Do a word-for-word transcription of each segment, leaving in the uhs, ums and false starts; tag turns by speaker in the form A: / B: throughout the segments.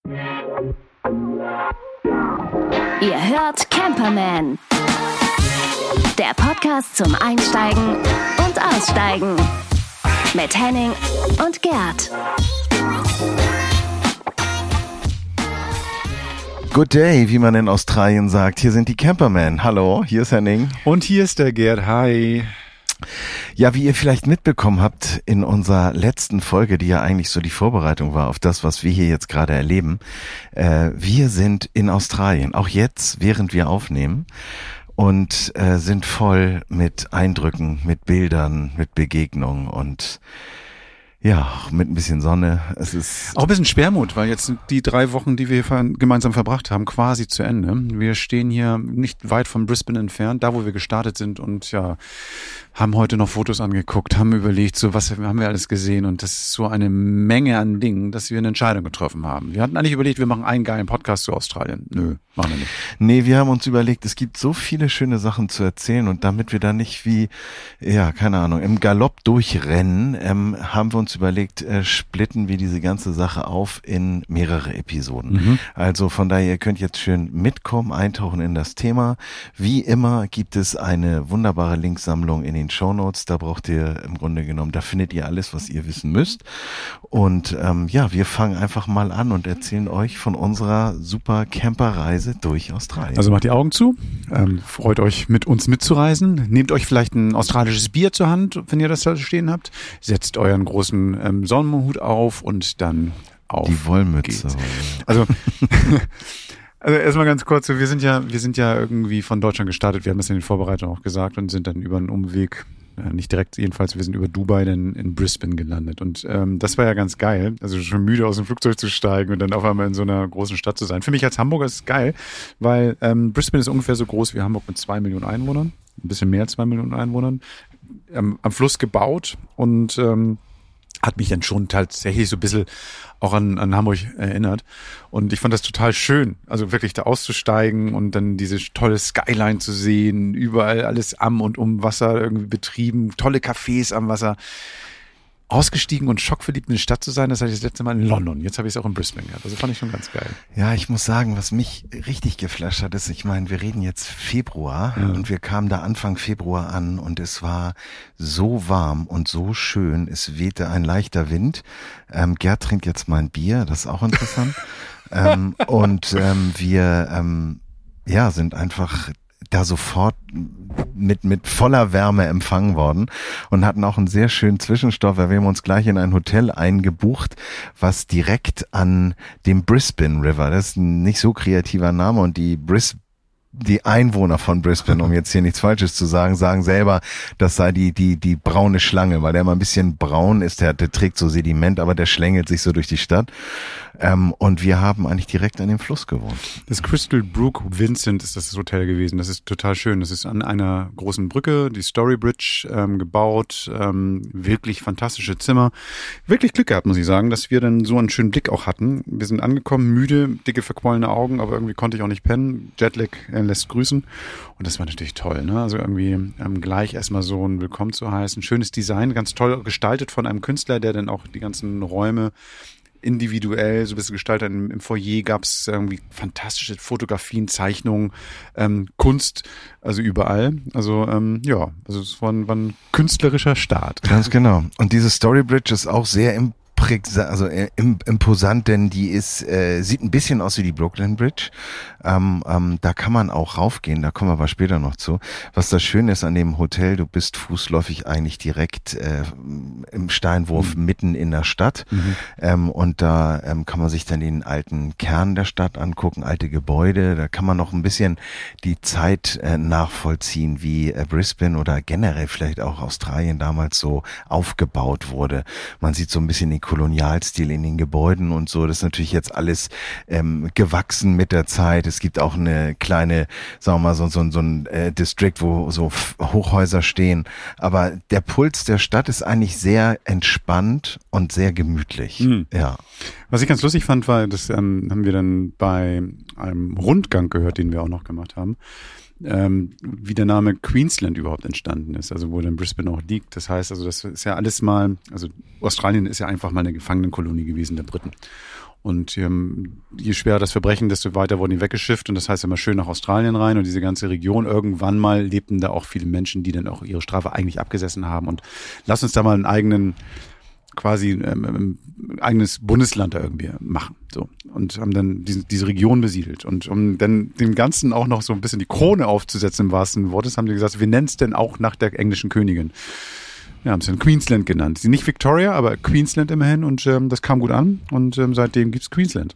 A: Ihr hört Camperman, der Podcast zum Einsteigen und Aussteigen mit Henning und Gerd.
B: Good day, wie man in Australien sagt. Hier sind die Campermen. Hallo, hier ist Henning.
C: Und hier ist der Gerd. Hi.
B: Ja, wie ihr vielleicht mitbekommen habt in unserer letzten Folge, die ja eigentlich so die Vorbereitung war auf das, was wir hier jetzt gerade erleben, äh, wir sind in Australien, auch jetzt, während wir aufnehmen, und äh, sind voll mit Eindrücken, mit Bildern, mit Begegnungen und ja, mit ein bisschen Sonne. Es ist
C: auch ein bisschen Schwermut, weil jetzt sind die drei Wochen, die wir gemeinsam verbracht haben, quasi zu Ende. Wir stehen hier nicht weit von Brisbane entfernt, da wo wir gestartet sind, und ja, haben heute noch Fotos angeguckt, haben überlegt, so was haben wir alles gesehen, und das ist so eine Menge an Dingen, dass wir eine Entscheidung getroffen haben. Wir hatten eigentlich überlegt, wir machen einen geilen Podcast zu Australien. Nö, machen wir nicht.
B: Nee, wir haben uns überlegt, es gibt so viele schöne Sachen zu erzählen, und damit wir da nicht wie, ja, keine Ahnung, im Galopp durchrennen, ähm, haben wir uns überlegt, äh, splitten wir diese ganze Sache auf in mehrere Episoden. Mhm. Also von daher, ihr könnt jetzt schön mitkommen, eintauchen in das Thema. Wie immer gibt es eine wunderbare Linksammlung in den Shownotes, da braucht ihr im Grunde genommen, da findet ihr alles, was ihr wissen müsst. Und ähm, ja, wir fangen einfach mal an und erzählen euch von unserer super Camperreise durch Australien.
C: Also macht die Augen zu, ähm, freut euch mit uns mitzureisen, nehmt euch vielleicht ein australisches Bier zur Hand, wenn ihr das da stehen habt, setzt euren großen ähm, Sonnenhut auf und dann auf
B: die Wollmütze.
C: Geht's. Also Also erstmal ganz kurz, wir sind ja, wir sind ja irgendwie von Deutschland gestartet, wir haben das in den Vorbereitungen auch gesagt, und sind dann über einen Umweg, äh, nicht direkt jedenfalls, wir sind über Dubai dann in Brisbane gelandet, und ähm, das war ja ganz geil, also schon müde aus dem Flugzeug zu steigen und dann auf einmal in so einer großen Stadt zu sein. Für mich als Hamburger ist es geil, weil ähm, Brisbane ist ungefähr so groß wie Hamburg mit zwei Millionen Einwohnern, ein bisschen mehr als zwei Millionen Einwohnern, ähm, am Fluss gebaut, und ähm, hat mich dann schon tatsächlich so ein bisschen auch an, an Hamburg erinnert. Und ich fand das total schön, also wirklich da auszusteigen und dann diese tolle Skyline zu sehen, überall alles am und um Wasser irgendwie betrieben, tolle Cafés am Wasser. Ausgestiegen und schockverliebt in eine Stadt zu sein, das hatte ich das letzte Mal in London. Jetzt habe ich es auch in Brisbane gehabt. Also fand ich schon ganz geil.
B: Ja, ich muss sagen, was mich richtig geflasht hat, ist, ich meine, wir reden jetzt Februar, ja, und wir kamen da Anfang Februar an und es war so warm und so schön. Es wehte ein leichter Wind. Ähm, Gerd trinkt jetzt mal ein Bier, das ist auch interessant. ähm, und ähm, wir ähm, ja sind einfach da sofort mit mit voller Wärme empfangen worden und hatten auch einen sehr schönen Zwischenstopp, weil wir haben uns gleich in ein Hotel eingebucht, was direkt an dem Brisbane River, das ist ein nicht so kreativer Name, und die Bris die Einwohner von Brisbane, um jetzt hier nichts Falsches zu sagen, sagen selber, das sei die die die braune Schlange, weil der immer ein bisschen braun ist, der, der trägt so Sediment, aber der schlängelt sich so durch die Stadt. Ähm, und wir haben eigentlich direkt an dem Fluss gewohnt.
C: Das Crystal Brook Vincent ist das Hotel gewesen. Das ist total schön. Das ist an einer großen Brücke, die Story Bridge, ähm, gebaut. Ähm, wirklich fantastische Zimmer. Wirklich Glück gehabt, muss ich sagen, dass wir dann so einen schönen Blick auch hatten. Wir sind angekommen, müde, dicke verquollene Augen, aber irgendwie konnte ich auch nicht pennen. Jetlag äh, lässt grüßen. Und das war natürlich toll, ne? Also irgendwie ähm, gleich erstmal so ein Willkommen zu heißen. Schönes Design, ganz toll gestaltet von einem Künstler, der dann auch die ganzen Räume individuell so ein bisschen gestaltet. Im, im Foyer gab es irgendwie fantastische Fotografien, Zeichnungen, ähm, Kunst, also überall. Also ähm, ja, also es war ein, war ein künstlerischer Start.
B: Ganz genau. Und diese Story Bridge ist auch sehr im also imposant, denn die ist äh, sieht ein bisschen aus wie die Brooklyn Bridge. Ähm, ähm, da kann man auch raufgehen, da kommen wir aber später noch zu. Was das Schöne ist an dem Hotel, du bist fußläufig eigentlich direkt äh, im Steinwurf mhm. mitten in der Stadt. Mhm. Ähm, und da ähm, kann man sich dann den alten Kern der Stadt angucken, alte Gebäude. Da kann man noch ein bisschen die Zeit äh, nachvollziehen, wie äh, Brisbane oder generell vielleicht auch Australien damals so aufgebaut wurde. Man sieht so ein bisschen den Kolonialstil in den Gebäuden und so. Das ist natürlich jetzt alles ähm, gewachsen mit der Zeit. Es gibt auch eine kleine, sagen wir mal, so, so, so ein äh, District, wo so Hochhäuser stehen. Aber der Puls der Stadt ist eigentlich sehr entspannt und sehr gemütlich. Mhm. Ja.
C: Was ich ganz lustig fand, war, das ähm, haben wir dann bei einem Rundgang gehört, den wir auch noch gemacht haben, ähm, wie der Name Queensland überhaupt entstanden ist, also wo dann Brisbane auch liegt. Das heißt, also das ist ja alles mal, also Australien ist ja einfach mal eine Gefangenenkolonie gewesen der Briten. Und ähm, je schwerer das Verbrechen, desto weiter wurden die weggeschifft. Und das heißt immer schön nach Australien rein und diese ganze Region. Irgendwann mal lebten da auch viele Menschen, die dann auch ihre Strafe eigentlich abgesessen haben. Und lass uns da mal einen eigenen, quasi ähm, ein eigenes Bundesland da irgendwie machen. So. Und haben dann diese, diese Region besiedelt. Und um dann dem Ganzen auch noch so ein bisschen die Krone aufzusetzen, im wahrsten Wortes, haben die gesagt, wir nennen es denn auch nach der englischen Königin. Ja, haben es dann Queensland genannt. Sie nicht Victoria, aber Queensland immerhin. Und ähm, das kam gut an. Und ähm, seitdem gibt's Queensland.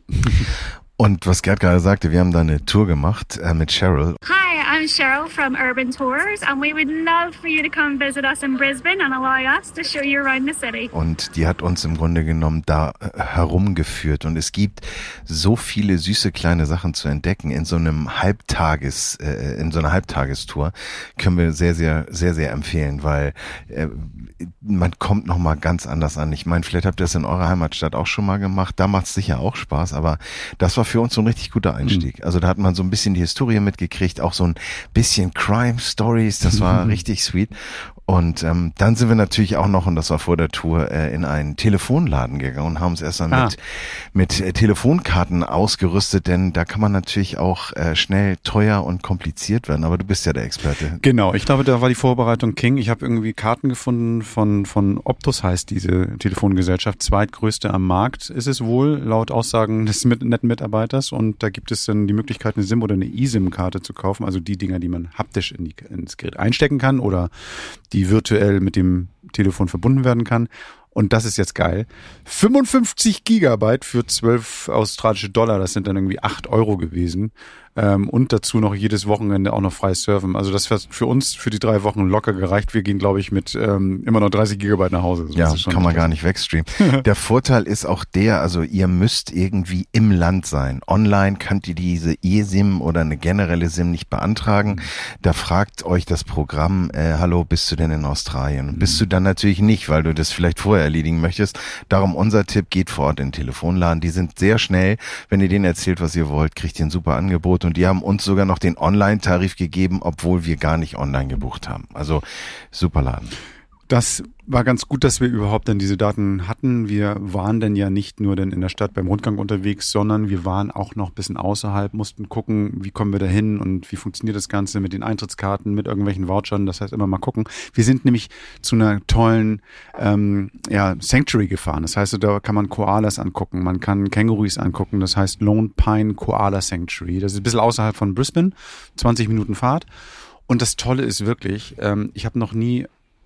B: Und was Gerd gerade sagte, wir haben da eine Tour gemacht äh, mit Cheryl.
D: Hi, I'm Cheryl from Urban Tours, and we would love for you to come visit us in Brisbane and allow us to show you around the city.
B: Und die hat uns im Grunde genommen da äh, herumgeführt. Und es gibt so viele süße kleine Sachen zu entdecken in so einem Halbtages, äh, in so einer Halbtagestour. Können wir sehr, sehr, sehr, sehr empfehlen, weil äh, man kommt noch mal ganz anders an. Ich meine, vielleicht habt ihr das in eurer Heimatstadt auch schon mal gemacht. Da macht es sicher auch Spaß, aber das war für uns so ein richtig guter Einstieg. Also da hat man so ein bisschen die Historie mitgekriegt, auch so ein bisschen Crime Stories, das war mhm. richtig sweet. Und ähm, dann sind wir natürlich auch noch, und das war vor der Tour, äh, in einen Telefonladen gegangen und haben uns erst dann ah. mit, mit äh, Telefonkarten ausgerüstet, denn da kann man natürlich auch äh, schnell teuer und kompliziert werden, aber du bist ja der Experte.
C: Genau, ich glaube, da war die Vorbereitung King. Ich habe irgendwie Karten gefunden von von Optus, heißt diese Telefongesellschaft, zweitgrößte am Markt ist es wohl, laut Aussagen des mit, netten Mitarbeiters. Und da gibt es dann die Möglichkeit, eine SIM oder eine eSIM-Karte zu kaufen, also die Dinger, die man haptisch in die, ins Gerät einstecken kann oder die virtuell mit dem Telefon verbunden werden kann. Und das ist jetzt geil. fünfundfünfzig Gigabyte für zwölf australische Dollar, das sind dann irgendwie acht Euro gewesen. Ähm, und dazu noch jedes Wochenende auch noch frei surfen. Also das hat für uns für die drei Wochen locker gereicht. Wir gehen, glaube ich, mit ähm, immer noch dreißig Gigabyte nach Hause.
B: So, ja, kann man gar nicht wegstreamen. Der Vorteil ist auch der, also ihr müsst irgendwie im Land sein. Online könnt ihr diese eSIM oder eine generelle SIM nicht beantragen. Da fragt euch das Programm, äh, hallo, bist du denn in Australien? Und bist du dann natürlich nicht, weil du das vielleicht vorher erledigen möchtest. Darum unser Tipp, geht vor Ort in den Telefonladen. Die sind sehr schnell. Wenn ihr denen erzählt, was ihr wollt, kriegt ihr ein super Angebot. Und die haben uns sogar noch den Online-Tarif gegeben, obwohl wir gar nicht online gebucht haben. Also super Laden.
C: Das war ganz gut, dass wir überhaupt dann diese Daten hatten. Wir waren dann ja nicht nur dann in der Stadt beim Rundgang unterwegs, sondern wir waren auch noch ein bisschen außerhalb, mussten gucken, wie kommen wir da hin und wie funktioniert das Ganze mit den Eintrittskarten, mit irgendwelchen Vouchern. Das heißt, immer mal gucken. Wir sind nämlich zu einer tollen ähm, ja, Sanctuary gefahren. Das heißt, da kann man Koalas angucken, man kann Kängurus angucken. Das heißt Lone Pine Koala Sanctuary. Das ist ein bisschen außerhalb von Brisbane, zwanzig Minuten Fahrt. Und das Tolle ist wirklich, ähm, ich habe noch nie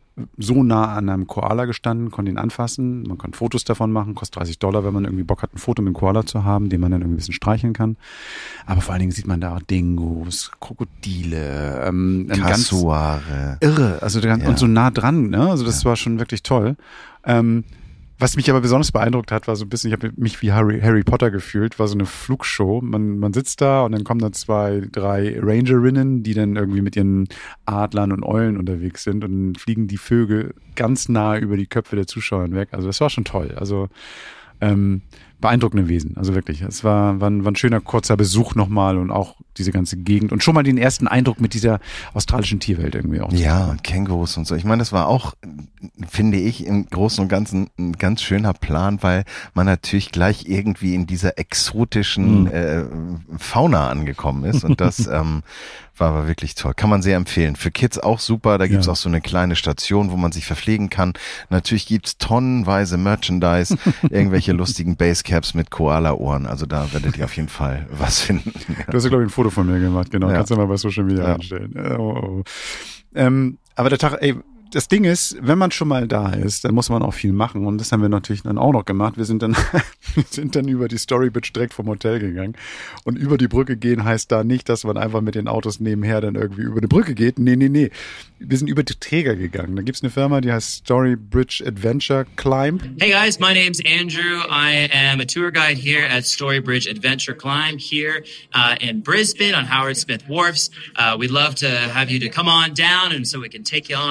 C: so nah an einem Koala gestanden, konnte ihn anfassen, man kann Fotos davon machen, kostet dreißig Dollar, wenn man irgendwie Bock hat, ein Foto mit einem Koala zu haben, den man dann irgendwie ein bisschen streicheln kann. Aber vor allen Dingen sieht man da auch Dingos, Krokodile, ähm,
B: Kasuare.
C: Ganz irre, also ganz, ja. Und so nah dran, ne? Also das ja. war schon wirklich toll. Ähm, Was mich aber besonders beeindruckt hat, war so ein bisschen, ich habe mich wie Harry, Harry Potter gefühlt, war so eine Flugshow. Man, man sitzt da und dann kommen da zwei, drei Rangerinnen, die dann irgendwie mit ihren Adlern und Eulen unterwegs sind und dann fliegen die Vögel ganz nah über die Köpfe der Zuschauer hinweg. Also das war schon toll. Also ähm, beeindruckende Wesen, also wirklich. Es war, war, ein, war ein schöner kurzer Besuch nochmal und auch diese ganze Gegend und schon mal den ersten Eindruck mit dieser australischen Tierwelt irgendwie auch.
B: Ja, und Kängurus und so. Ich meine, das war auch, finde ich, im Großen und Ganzen ein ganz schöner Plan, weil man natürlich gleich irgendwie in dieser exotischen mhm. äh, Fauna angekommen ist und das ähm, war, war wirklich toll. Kann man sehr empfehlen. Für Kids auch super. Da gibt's ja. auch so eine kleine Station, wo man sich verpflegen kann. Natürlich gibt's tonnenweise Merchandise, irgendwelche lustigen Basecaps mit Koala-Ohren. Also da werdet ihr auf jeden Fall was finden.
C: Du hast ja, glaube ich, ein Foto von mir gemacht. Genau, ja. Kannst du mal bei Social Media ja. einstellen. Oh, oh. Ähm, aber der Tag, ey, das Ding ist, wenn man schon mal da ist, dann muss man auch viel machen und das haben wir natürlich dann auch noch gemacht. Wir sind dann, wir sind dann über die Story Bridge direkt vom Hotel gegangen und über die Brücke gehen heißt da nicht, dass man einfach mit den Autos nebenher dann irgendwie über die Brücke geht. Nee, nee, nee. Wir sind über die Träger gegangen. Da gibt's eine Firma, die heißt Story Bridge Adventure Climb.
E: Hey guys, my name's Andrew. I am a tour guide here at Story Bridge Adventure Climb here uh, in Brisbane on Howard Smith Wharfs. Uh, we'd love to have you to come on down and so we can take you on up the bridge.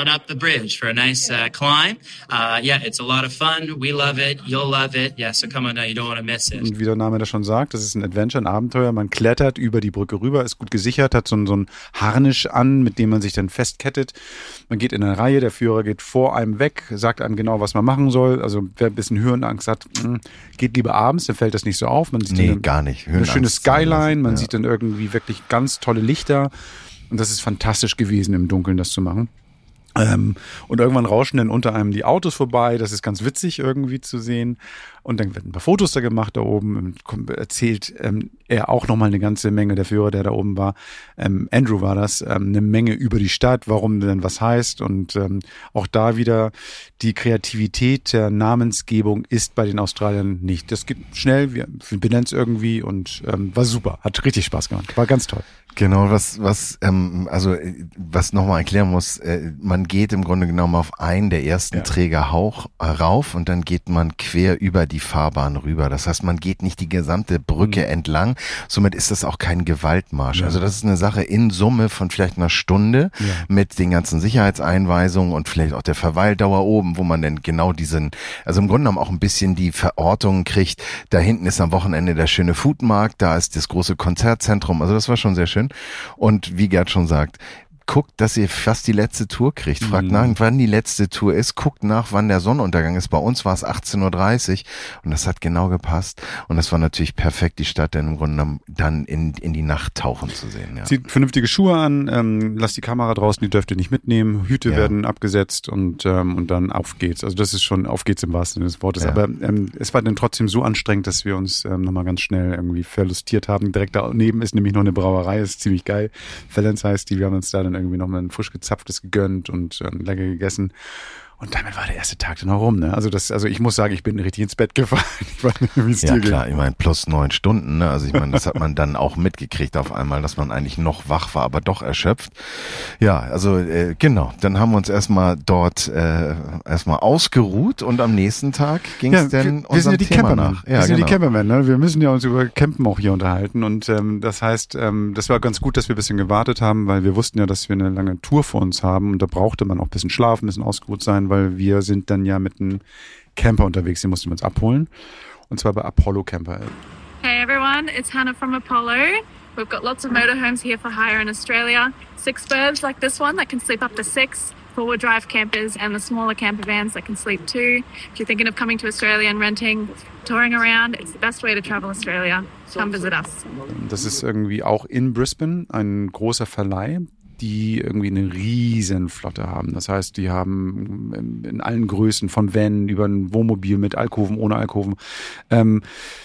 E: Bridge for a nice uh, climb. Uh, yeah, it's a lot of fun. We love it. You'll love it. Yeah, so come on now. You don't want to miss it.
C: Und wie der Name das schon sagt, das ist ein Adventure, ein Abenteuer. Man klettert über die Brücke rüber, ist gut gesichert, hat so ein, so ein Harnisch an, mit dem man sich dann festkettet. Man geht in eine Reihe, der Führer geht vor einem weg, sagt einem genau, was man machen soll. Also wer ein bisschen Höhenangst hat, geht lieber abends, dann fällt das nicht so auf. Man sieht
B: nee,
C: eine,
B: gar nicht.
C: Eine schöne Skyline, man
B: ja.
C: sieht dann irgendwie wirklich ganz tolle Lichter. Und das ist fantastisch gewesen, im Dunkeln das zu machen. Ähm, und irgendwann rauschen dann unter einem die Autos vorbei. Das ist ganz witzig irgendwie zu sehen. Und dann werden ein paar Fotos da gemacht da oben. Erzählt ähm, er auch nochmal eine ganze Menge, der Führer, der da oben war. Ähm, Andrew war das. Ähm, eine Menge über die Stadt, warum denn was heißt. Und ähm, auch da wieder die Kreativität der Namensgebung ist bei den Australiern nicht. Das geht schnell, wir benennen es irgendwie und ähm, war super. Hat richtig Spaß gemacht. War ganz toll.
B: Genau, was, was, ähm, also, was nochmal erklären muss, äh, man geht im Grunde genommen auf einen der ersten ja. Träger Hauch äh, rauf und dann geht man quer über die Fahrbahn rüber. Das heißt, man geht nicht die gesamte Brücke mhm. entlang. Somit ist das auch kein Gewaltmarsch. Ja. Also das ist eine Sache in Summe von vielleicht einer Stunde ja. mit den ganzen Sicherheitseinweisungen und vielleicht auch der Verweildauer oben, wo man dann genau diesen, also im Grunde genommen auch ein bisschen die Verortung kriegt. Da hinten ist am Wochenende der schöne Foodmarkt, da ist das große Konzertzentrum. Also das war schon sehr schön. Und wie Gerd schon sagt, guckt, dass ihr fast die letzte Tour kriegt. Fragt mhm. nach, wann die letzte Tour ist. Guckt nach, wann der Sonnenuntergang ist. Bei uns war es achtzehn Uhr dreißig und das hat genau gepasst. Und das war natürlich perfekt, die Stadt dann im Grunde dann in, in die Nacht tauchen zu sehen. Ja.
C: Zieht vernünftige Schuhe an, ähm, lasst die Kamera draußen, die dürft ihr nicht mitnehmen. Hüte ja. werden abgesetzt und ähm, und dann auf geht's. Also das ist schon, auf geht's im wahrsten Sinne des Wortes. Ja. Aber ähm, es war dann trotzdem so anstrengend, dass wir uns ähm, nochmal ganz schnell irgendwie verlustiert haben. Direkt daneben ist nämlich noch eine Brauerei, ist ziemlich geil. Valence heißt die, wir haben uns da dann irgendwie nochmal ein frisch gezapftes gegönnt und ähm, lecker gegessen. Und damit war der erste Tag dann auch rum. Ne? Also das, also ich muss sagen, ich bin richtig ins Bett gefallen. Ich weiß nicht, wie es
B: ja
C: dir
B: klar,
C: geht.
B: ich meine plus neun Stunden. Ne? Also ich meine, das hat man dann auch mitgekriegt auf einmal, dass man eigentlich noch wach war, aber doch erschöpft. Ja, also äh, genau. Dann haben wir uns erstmal dort äh, erstmal ausgeruht und am nächsten Tag ging es
C: ja,
B: dann
C: wir, wir sind ja die
B: Thema
C: Campermen.
B: nach. Ja,
C: wir sind
B: genau.
C: ja die Campermen. Ne? Wir müssen ja uns über Campen auch hier unterhalten. Und ähm, das heißt, ähm, das war ganz gut, dass wir ein bisschen gewartet haben, weil wir wussten ja, dass wir eine lange Tour vor uns haben und da brauchte man auch ein bisschen schlafen, ein bisschen ausgeruht sein, weil wir sind dann ja mit einem Camper unterwegs, den mussten wir uns abholen. Und zwar bei Apollo Camper.
D: Hey everyone, it's Hannah from Apollo. We've got lots of motorhomes here for hire in Australia. Six berths like this one that can sleep up to six. Four-wheel drive campers and the smaller camper vans that can sleep two. If you're thinking of coming to Australia and renting, touring around, it's the best way to travel Australia. Come visit us.
C: Das ist irgendwie auch in Brisbane ein großer Verleih, die irgendwie eine riesen Flotte haben. Das heißt, die haben in allen Größen, von Van über ein Wohnmobil mit Alkoven, ohne Alkoven, ähm,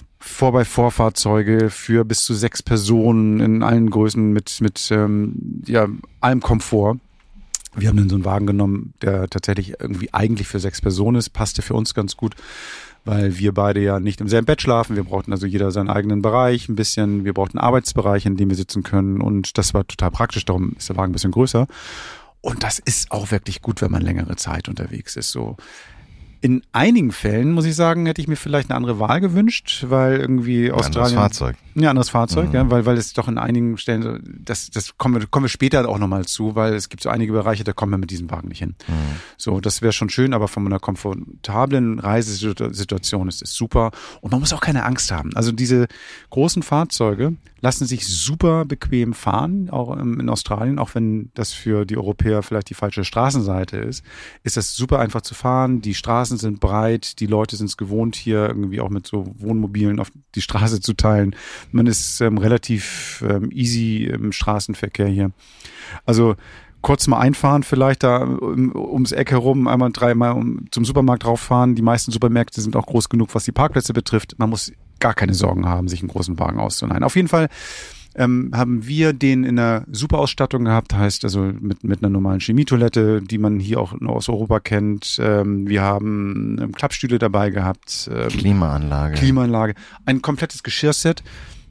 C: Vor-bei-Vor-Fahrzeuge für bis zu sechs Personen in allen Größen mit, mit ähm, ja, allem Komfort. Wir haben dann so einen Wagen genommen, der tatsächlich irgendwie eigentlich für sechs Personen ist, passte für uns ganz gut, weil wir beide ja nicht im selben Bett schlafen. Wir brauchten also jeder seinen eigenen Bereich ein bisschen. Wir brauchten einen Arbeitsbereich, in dem wir sitzen können. Und das war total praktisch. Darum ist der Wagen ein bisschen größer. Und das ist auch wirklich gut, wenn man längere Zeit unterwegs ist. So. In einigen Fällen, muss ich sagen, hätte ich mir vielleicht eine andere Wahl gewünscht, weil irgendwie Australien...
B: Anderes Fahrzeug.
C: Ja, anderes Fahrzeug,
B: mhm.
C: ja, weil, weil es doch in einigen Stellen, so, das, das kommen wir, kommen wir später auch nochmal zu, weil es gibt so einige Bereiche, da kommen wir mit diesem Wagen nicht hin. Mhm. So, das wäre schon schön, aber von einer komfortablen Reisesituation ist es super und man muss auch keine Angst haben. Also diese großen Fahrzeuge lassen sich super bequem fahren, auch in Australien, auch wenn das für die Europäer vielleicht die falsche Straßenseite ist, ist das super einfach zu fahren. Die Straßen sind breit, die Leute sind es gewohnt, hier irgendwie auch mit so Wohnmobilen auf die Straße zu teilen. Man ist ähm, relativ ähm, easy im Straßenverkehr hier. Also kurz mal einfahren vielleicht da um, ums Eck herum, einmal dreimal um, zum Supermarkt rauffahren. Die meisten Supermärkte sind auch groß genug, was die Parkplätze betrifft. Man muss gar keine Sorgen haben, sich einen großen Wagen auszuleihen. Auf jeden Fall ähm, haben wir den in einer super Ausstattung gehabt, heißt also mit, mit einer normalen Chemietoilette, die man hier auch aus Europa kennt. Ähm, wir haben ähm, Klappstühle dabei gehabt. Ähm,
B: Klimaanlage.
C: Klimaanlage. Ein komplettes Geschirrset.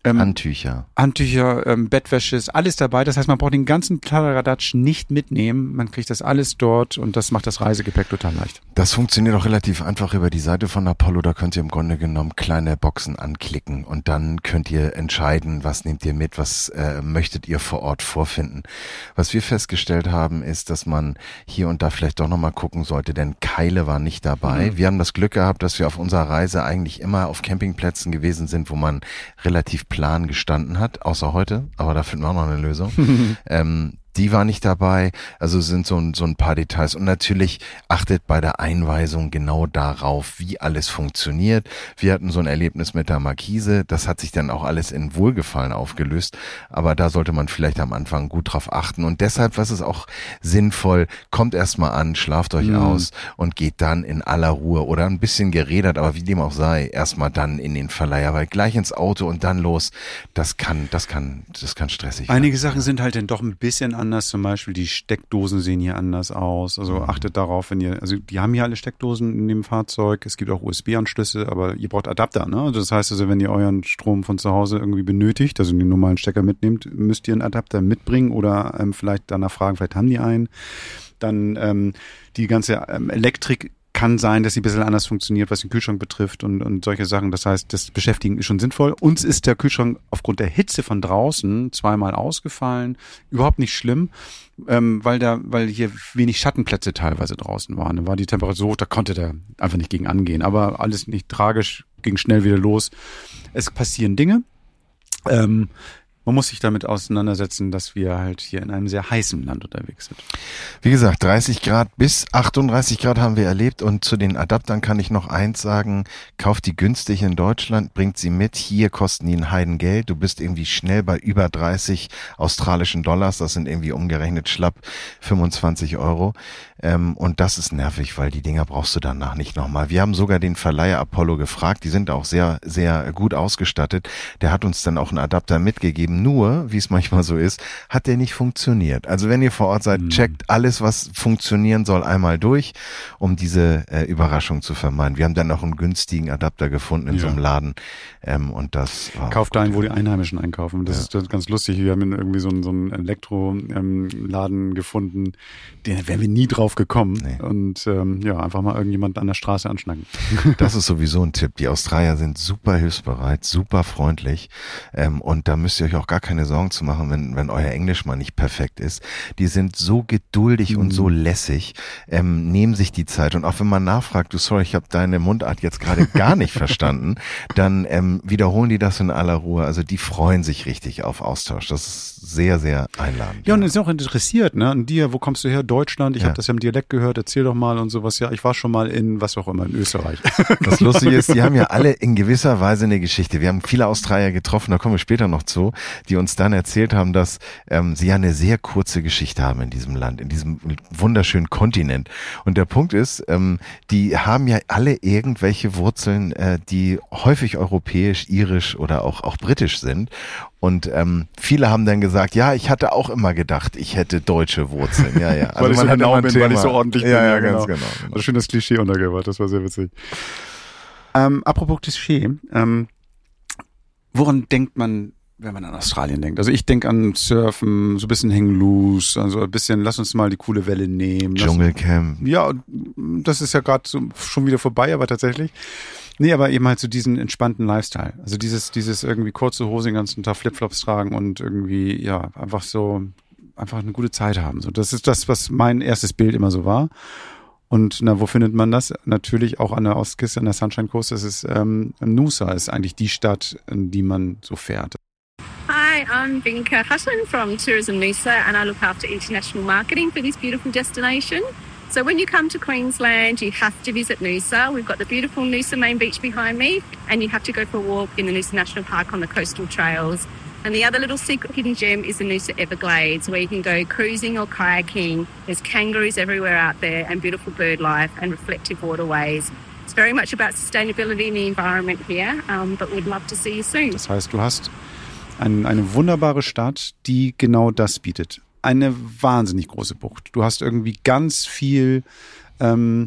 C: Ähm,
B: Handtücher.
C: Handtücher, ähm, Bettwäsche, ist alles dabei. Das heißt, man braucht den ganzen Kladderadatsch nicht mitnehmen. Man kriegt das alles dort und das macht das Reisegepäck total leicht.
B: Das funktioniert auch relativ einfach über die Seite von Apollo. Da könnt ihr im Grunde genommen kleine Boxen anklicken und dann könnt ihr entscheiden, was nehmt ihr mit, was äh, möchtet ihr vor Ort vorfinden. Was wir festgestellt haben, ist, dass man hier und da vielleicht doch nochmal gucken sollte, denn Keile war nicht dabei. Mhm. Wir haben das Glück gehabt, dass wir auf unserer Reise eigentlich immer auf Campingplätzen gewesen sind, wo man relativ Plan gestanden hat, außer heute, aber da finden wir auch noch eine Lösung. ähm, die war nicht dabei, also sind so ein, so ein paar Details. Und natürlich achtet bei der Einweisung genau darauf, wie alles funktioniert. Wir hatten so ein Erlebnis mit der Markise, das hat sich dann auch alles in Wohlgefallen aufgelöst, aber da sollte man vielleicht am Anfang gut drauf achten. Und deshalb, was ist auch sinnvoll, kommt erstmal an, schlaft euch mhm. aus und geht dann in aller Ruhe oder ein bisschen gerädert, aber wie dem auch sei, erstmal dann in den Verleiher, weil gleich ins Auto und dann los, das kann, das kann, das kann stressig werden.
C: Einige Sachen sind halt dann doch ein bisschen anders. Anders, zum Beispiel die Steckdosen sehen hier anders aus, also achtet darauf, wenn ihr, also die haben hier alle Steckdosen in dem Fahrzeug, es gibt auch U S B-Anschlüsse, aber ihr braucht Adapter, ne? Also das heißt also, wenn ihr euren Strom von zu Hause irgendwie benötigt, also den normalen Stecker mitnehmt, müsst ihr einen Adapter mitbringen oder ähm, vielleicht danach fragen, vielleicht haben die einen. Dann ähm, die ganze ähm, Elektrik kann sein, dass sie ein bisschen anders funktioniert, was den Kühlschrank betrifft und, und solche Sachen. Das heißt, das Beschäftigen ist schon sinnvoll. Uns ist der Kühlschrank aufgrund der Hitze von draußen zweimal ausgefallen. Überhaupt nicht schlimm, ähm, weil da, weil hier wenig Schattenplätze teilweise draußen waren. Da war die Temperatur so hoch, da konnte der einfach nicht gegen angehen. Aber alles nicht tragisch, ging schnell wieder los. Es passieren Dinge. Ähm, Man muss sich damit auseinandersetzen, dass wir halt hier in einem sehr heißen Land unterwegs sind.
B: Wie gesagt, dreißig Grad bis achtunddreißig Grad haben wir erlebt und zu den Adaptern kann ich noch eins sagen, kauft die günstig in Deutschland, bringt sie mit, hier kosten die ein Heidengeld, du bist irgendwie schnell bei über dreißig australischen Dollars, das sind irgendwie umgerechnet schlapp fünfundzwanzig Euro. Ähm, und das ist nervig, weil die Dinger brauchst du danach nicht nochmal. Wir haben sogar den Verleiher Apollo gefragt, die sind auch sehr, sehr gut ausgestattet. Der hat uns dann auch einen Adapter mitgegeben, nur, wie es manchmal so ist, hat der nicht funktioniert. Also wenn ihr vor Ort seid, mhm. checkt alles, was funktionieren soll, einmal durch, um diese äh, Überraschung zu vermeiden. Wir haben dann noch einen günstigen Adapter gefunden in ja. so einem Laden ähm, und das war
C: Kauft einen, wo die Einheimischen einkaufen. Das ja. ist das ganz lustig. Wir haben irgendwie so einen, so einen Elektro-Laden ähm, gefunden, den wären wir nie drauf gekommen nee. und ähm, ja, einfach mal irgendjemand an der Straße anschnacken.
B: Das ist sowieso ein Tipp. Die Australier sind super hilfsbereit, super freundlich ähm, und da müsst ihr euch auch gar keine Sorgen zu machen, wenn, wenn euer Englisch mal nicht perfekt ist. Die sind so geduldig mhm. und so lässig, ähm, nehmen sich die Zeit und auch wenn man nachfragt, du sorry, ich habe deine Mundart jetzt gerade gar nicht verstanden, dann ähm, wiederholen die das in aller Ruhe. Also die freuen sich richtig auf Austausch. Das ist sehr, sehr einladend.
C: Ja, und ist auch interessiert, ne? An dir, wo kommst du her? Deutschland? Ich ja. habe das ja im Dialekt gehört, erzähl doch mal und sowas. Ja, ich war schon mal in, was auch immer, in Österreich.
B: Das Lustige ist, die haben ja alle in gewisser Weise eine Geschichte. Wir haben viele Australier getroffen, da kommen wir später noch zu, die uns dann erzählt haben, dass ähm, sie ja eine sehr kurze Geschichte haben in diesem Land, in diesem wunderschönen Kontinent. Und der Punkt ist, ähm, die haben ja alle irgendwelche Wurzeln, äh, die häufig europäisch, irisch oder auch, auch britisch sind. Und ähm, viele haben dann gesagt, ja, ich hatte auch immer gedacht, ich hätte deutsche Wurzeln. Ja, ja.
C: Also weil ich so genau bin, weil ich so ordentlich
B: ja,
C: bin.
B: Ja, ja, ganz genau. genau.
C: Also schön das Klischee untergebracht, das war sehr witzig. Ähm, apropos Klischee, ähm, woran denkt man, wenn man an Australien denkt? Also ich denke an Surfen, so ein bisschen Hang Loose, also ein bisschen, lass uns mal die coole Welle nehmen.
B: Dschungelcamp.
C: Ja, das ist ja gerade so schon wieder vorbei, aber tatsächlich. Nee, aber eben halt so diesen entspannten Lifestyle. Also dieses, dieses irgendwie kurze Hose den ganzen Tag Flipflops tragen und irgendwie, ja, einfach so, einfach eine gute Zeit haben. So, das ist das, was mein erstes Bild immer so war. Und na, wo findet man das? Natürlich auch an der Ostküste, an der Sunshine Coast. Das ist ähm, Noosa ist eigentlich die Stadt, in die man so fährt.
D: Hi, I'm Vinka Hutton from Tourism Noosa and I look after international marketing for this beautiful destination. So when you come to Queensland, you have to visit Noosa. We've got the beautiful Noosa main beach behind me and you have to go for a walk in the Noosa National Park on the coastal trails. And the other little secret hidden gem is the Noosa Everglades, where you can go cruising or kayaking. There's kangaroos everywhere out there and beautiful bird life and reflective waterways. It's very much about sustainability in the environment here, um, but we'd love to see you soon.
C: Das heißt, du hast ein, eine wunderbare Stadt, die genau das bietet. Eine wahnsinnig große Bucht. Du hast irgendwie ganz viel, ähm,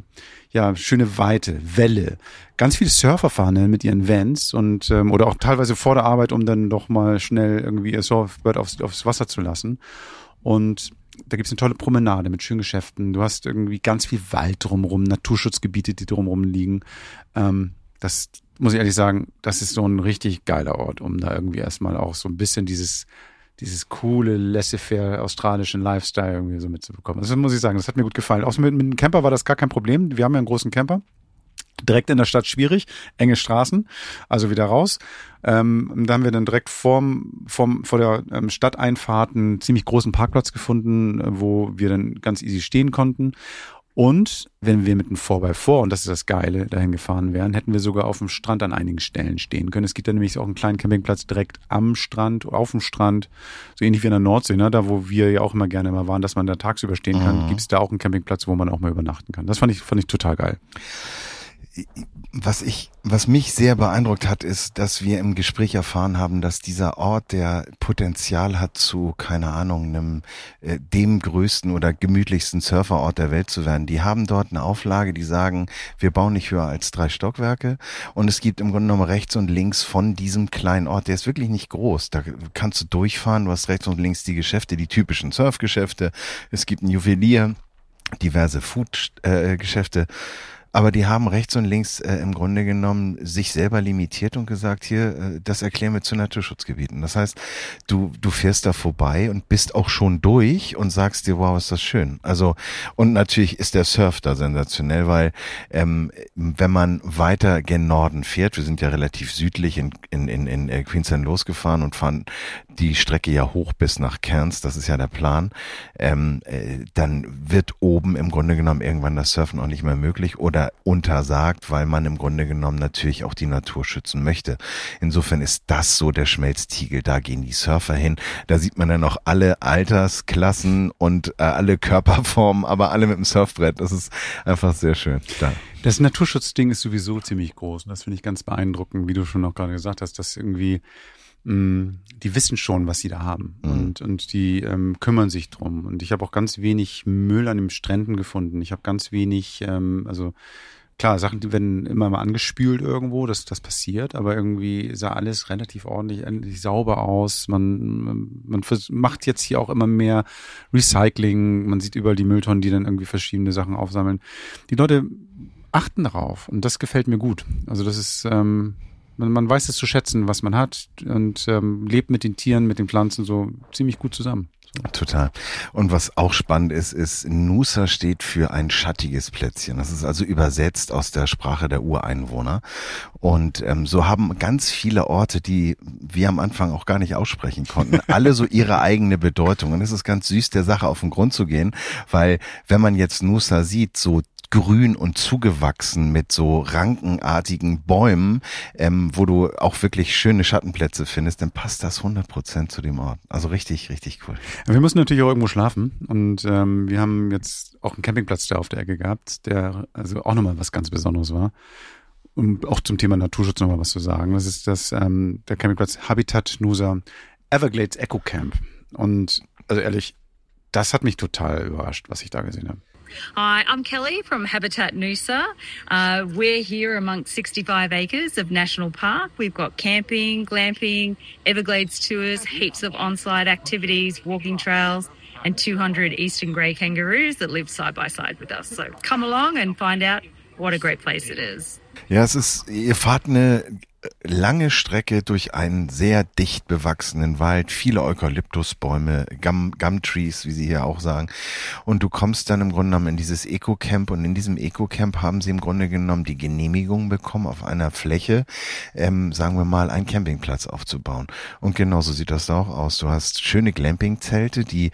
C: ja, schöne Weite, Welle. Ganz viele Surfer fahren dann mit ihren Vans und ähm, oder auch teilweise vor der Arbeit, um dann doch mal schnell irgendwie ihr Surfboard aufs, aufs Wasser zu lassen. Und da gibt's eine tolle Promenade mit schönen Geschäften. Du hast irgendwie ganz viel Wald drumherum, Naturschutzgebiete, die drumherum liegen. Ähm, das muss ich ehrlich sagen, das ist so ein richtig geiler Ort, um da irgendwie erstmal auch so ein bisschen dieses dieses coole, laissez-faire australischen Lifestyle irgendwie so mitzubekommen. Das muss ich sagen, das hat mir gut gefallen. Auch mit, mit dem Camper war das gar kein Problem. Wir haben ja einen großen Camper. Direkt in der Stadt schwierig, enge Straßen, also wieder raus. Ähm, da haben wir dann direkt vorm, vorm, vor der ähm, Stadteinfahrt einen ziemlich großen Parkplatz gefunden, wo wir dann ganz easy stehen konnten. Und wenn wir mit einem vier bei vier, und das ist das Geile, dahin gefahren wären, hätten wir sogar auf dem Strand an einigen Stellen stehen können. Es gibt da nämlich auch einen kleinen Campingplatz direkt am Strand, auf dem Strand, so ähnlich wie in der Nordsee, ne? Da wo wir ja auch immer gerne mal waren, dass man da tagsüber stehen kann, mhm. Gibt es da auch einen Campingplatz, wo man auch mal übernachten kann. Das fand ich, fand ich total geil.
B: Was ich, was mich sehr beeindruckt hat, ist, dass wir im Gespräch erfahren haben, dass dieser Ort, der Potenzial hat zu, keine Ahnung, einem, äh, dem größten oder gemütlichsten Surferort der Welt zu werden. Die haben dort eine Auflage, die sagen, wir bauen nicht höher als drei Stockwerke. Und es gibt im Grunde genommen rechts und links von diesem kleinen Ort, der ist wirklich nicht groß. Da kannst du durchfahren, du hast rechts und links die Geschäfte, die typischen Surfgeschäfte. Es gibt ein Juwelier, diverse Food-Geschäfte. Äh, Aber die haben rechts und links äh, im Grunde genommen sich selber limitiert und gesagt, hier, äh, das erklären wir zu Naturschutzgebieten. Das heißt, du du fährst da vorbei und bist auch schon durch und sagst dir, wow, ist das schön. Also, und natürlich ist der Surf da sensationell, weil ähm, wenn man weiter gen Norden fährt, wir sind ja relativ südlich in in in, in Queensland losgefahren und fahren die Strecke ja hoch bis nach Cairns, das ist ja der Plan, ähm, äh, dann wird oben im Grunde genommen irgendwann das Surfen auch nicht mehr möglich oder untersagt, weil man im Grunde genommen natürlich auch die Natur schützen möchte. Insofern ist das so der Schmelztiegel, da gehen die Surfer hin, da sieht man dann auch alle Altersklassen und äh, alle Körperformen, aber alle mit dem Surfbrett, das ist einfach sehr schön. Da.
C: Das Naturschutzding ist sowieso ziemlich groß und das finde ich ganz beeindruckend, wie du schon auch gerade gesagt hast, dass irgendwie die wissen schon, was sie da haben mhm. und und die ähm, kümmern sich drum. Und ich habe auch ganz wenig Müll an den Stränden gefunden. Ich habe ganz wenig, ähm, also klar, Sachen, die werden immer mal angespült irgendwo, das das passiert, aber irgendwie sah alles relativ ordentlich, endlich sauber aus. Man man macht jetzt hier auch immer mehr Recycling. Man sieht überall die Mülltonnen, die dann irgendwie verschiedene Sachen aufsammeln. Die Leute achten darauf und das gefällt mir gut. Also das ist ähm, Man, man weiß es zu schätzen, was man hat und ähm, lebt mit den Tieren, mit den Pflanzen so ziemlich gut zusammen. So.
B: Total. Und was auch spannend ist, ist, Noosa steht für ein schattiges Plätzchen. Das ist also übersetzt aus der Sprache der Ureinwohner. Und ähm, so haben ganz viele Orte, die wir am Anfang auch gar nicht aussprechen konnten, alle so ihre eigene Bedeutung. Und es ist ganz süß, der Sache auf den Grund zu gehen, weil wenn man jetzt Noosa sieht, so grün und zugewachsen mit so rankenartigen Bäumen, ähm, wo du auch wirklich schöne Schattenplätze findest, dann passt das hundert Prozent zu dem Ort. Also richtig, richtig cool.
C: Wir mussten natürlich auch irgendwo schlafen und ähm, wir haben jetzt auch einen Campingplatz da auf der Ecke gehabt, der also auch nochmal was ganz Besonderes war. Um auch zum Thema Naturschutz nochmal was zu sagen. Das ist das ähm, der Campingplatz Habitat Noosa Everglades Eco Camp. Und also ehrlich, das hat mich total überrascht, was ich da gesehen habe.
F: Hi, I'm Kelly from Habitat Noosa. Uh, we're here amongst sixty-five acres of national park. We've got camping, glamping, Everglades tours, heaps of on-site activities, walking trails, and two hundred eastern grey kangaroos that live side by side with us. So come along and find out what a great place it is.
B: Ja, es ist, ihr fahrt eine lange Strecke durch einen sehr dicht bewachsenen Wald, viele Eukalyptusbäume, Gum, Gumtrees, wie sie hier auch sagen. Und du kommst dann im Grunde genommen in dieses Eco-Camp und in diesem Eco-Camp haben sie im Grunde genommen die Genehmigung bekommen, auf einer Fläche, ähm, sagen wir mal, einen Campingplatz aufzubauen. Und genauso sieht das da auch aus. Du hast schöne Glamping-Zelte, die